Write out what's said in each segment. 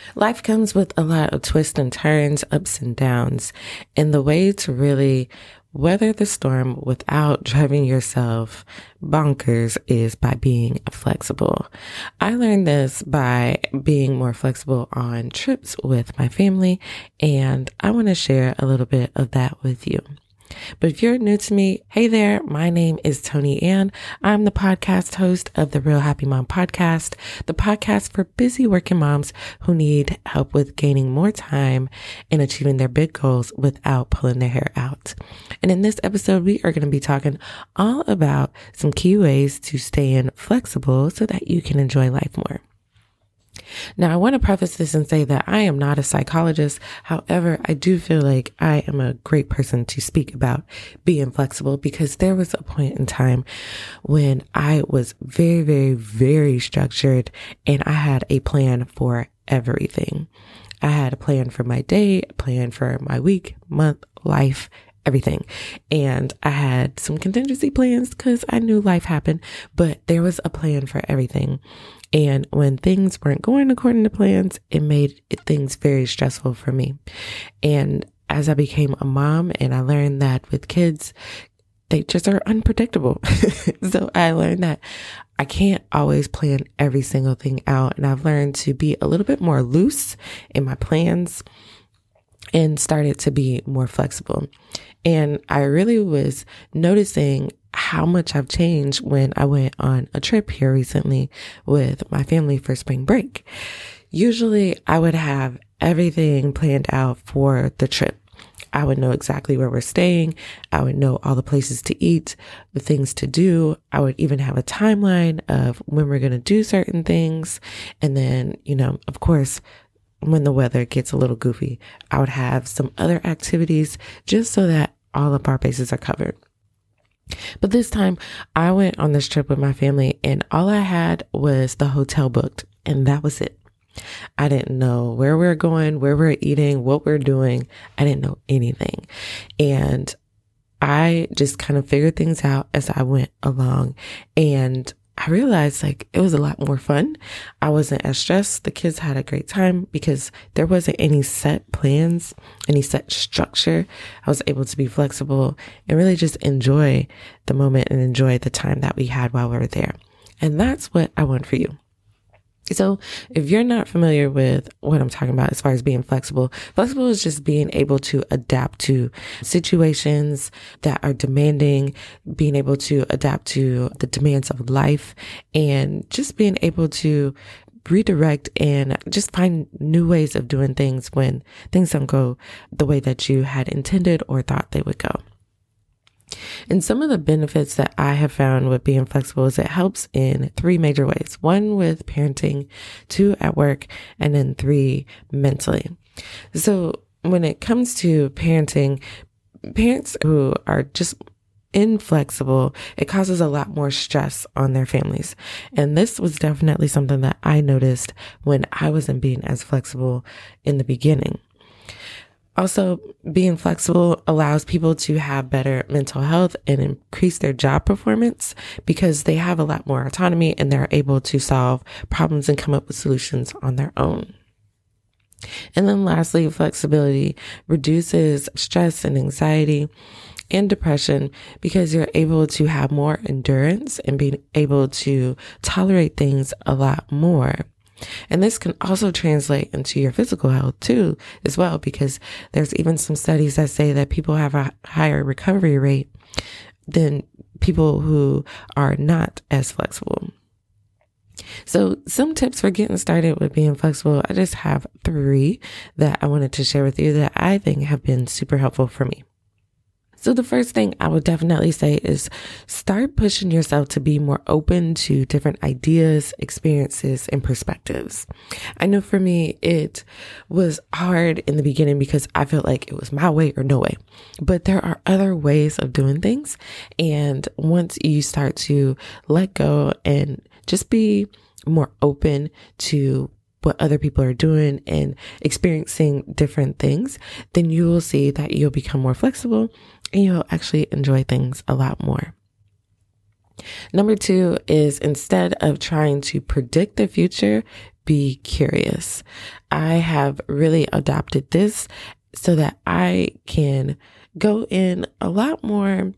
Life comes with a lot of twists and turns, ups and downs, and the way to really weather the storm without driving yourself bonkers is by being flexible. I learned this by being more flexible on trips with my family, and I want to share a little bit of that with you. But if you're new to me, hey there, my name is Tony Ann. I'm the podcast host of the Real Happy Mom podcast, the podcast for busy working moms who need help with gaining more time and achieving their big goals without pulling their hair out. And in this episode, we are going to be talking all about some key ways to stay in flexible so that you can enjoy life more. Now, I want to preface this and say that I am not a psychologist. However, I do feel like I am a great person to speak about being flexible because there was a point in time when I was very, very, very structured and I had a plan for everything. I had a plan for my day, a plan for my week, month, life, everything. And I had some contingency plans because I knew life happened, but there was a plan for everything. And when things weren't going according to plans, it made things very stressful for me. And as I became a mom and I learned that with kids, they just are unpredictable. So I learned that I can't always plan every single thing out. And I've learned to be a little bit more loose in my plans and started to be more flexible. And I really was noticing how much I've changed when I went on a trip here recently with my family for spring break. Usually I would have everything planned out for the trip. I would know exactly where we're staying. I would know all the places to eat, the things to do. I would even have a timeline of when we're going to do certain things. And then, of course, when the weather gets a little goofy, I would have some other activities just so that all of our bases are covered. But this time I went on this trip with my family and all I had was the hotel booked and that was it. I didn't know where we're going, where we're eating, what we're doing. I didn't know anything. And I just kind of figured things out as I went along. And I realized it was a lot more fun. I wasn't as stressed. The kids had a great time because there wasn't any set plans, any set structure. I was able to be flexible and really just enjoy the moment and enjoy the time that we had while we were there. And that's what I want for you. So if you're not familiar with what I'm talking about as far as being flexible is just being able to adapt to situations that are demanding, being able to adapt to the demands of life, and just being able to redirect and just find new ways of doing things when things don't go the way that you had intended or thought they would go. And some of the benefits that I have found with being flexible is it helps in 3 major ways. 1 with parenting, 2 at work, and then 3 mentally. So when it comes to parenting, parents who are just inflexible, it causes a lot more stress on their families. And this was definitely something that I noticed when I wasn't being as flexible in the beginning. Also, being flexible allows people to have better mental health and increase their job performance because they have a lot more autonomy and they're able to solve problems and come up with solutions on their own. And then lastly, flexibility reduces stress and anxiety and depression because you're able to have more endurance and be able to tolerate things a lot more. And this can also translate into your physical health too, as well, because there's even some studies that say that people have a higher recovery rate than people who are not as flexible. So some tips for getting started with being flexible. I just have 3 that I wanted to share with you that I think have been super helpful for me. So the first thing I would definitely say is start pushing yourself to be more open to different ideas, experiences, and perspectives. I know for me, it was hard in the beginning because I felt like it was my way or no way, but there are other ways of doing things. And once you start to let go and just be more open to what other people are doing and experiencing different things, then you will see that you'll become more flexible and you'll actually enjoy things a lot more. Number 2 is instead of trying to predict the future, be curious. I have really adopted this so that I can go in a lot more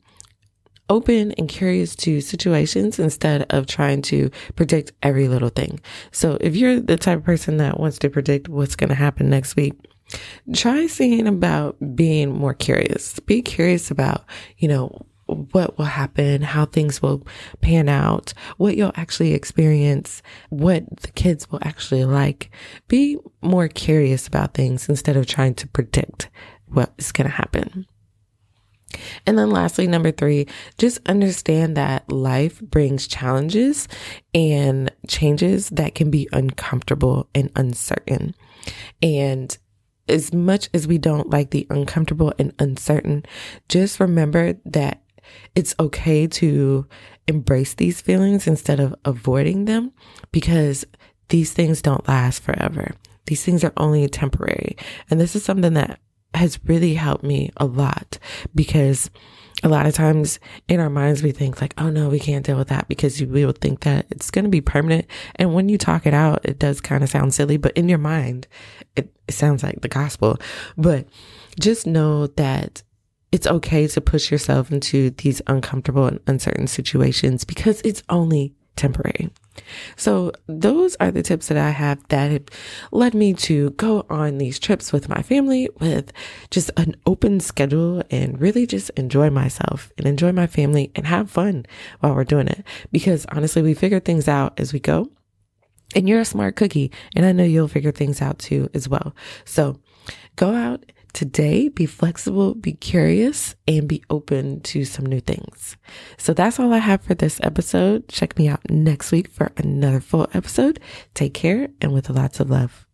open and curious to situations instead of trying to predict every little thing. So if you're the type of person that wants to predict what's going to happen next week, try seeing about being more curious. Be curious about, what will happen, how things will pan out, what you'll actually experience, what the kids will actually like. Be more curious about things instead of trying to predict what is going to happen. And then lastly, number 3, just understand that life brings challenges and changes that can be uncomfortable and uncertain. And as much as we don't like the uncomfortable and uncertain, just remember that it's okay to embrace these feelings instead of avoiding them, because these things don't last forever. These things are only temporary. And this is something that has really helped me a lot, because a lot of times in our minds, we think like, oh no, we can't deal with that, because we will think that it's going to be permanent. And when you talk it out, it does kind of sound silly, but in your mind, it sounds like the gospel. But just know that it's okay to push yourself into these uncomfortable and uncertain situations, because it's only temporary. So those are the tips that I have that have led me to go on these trips with my family with just an open schedule and really just enjoy myself and enjoy my family and have fun while we're doing it. Because honestly, we figure things out as we go, and you're a smart cookie, and I know you'll figure things out too as well. So go out today, be flexible, be curious, and be open to some new things. So that's all I have for this episode. Check me out next week for another full episode. Take care, and with lots of love.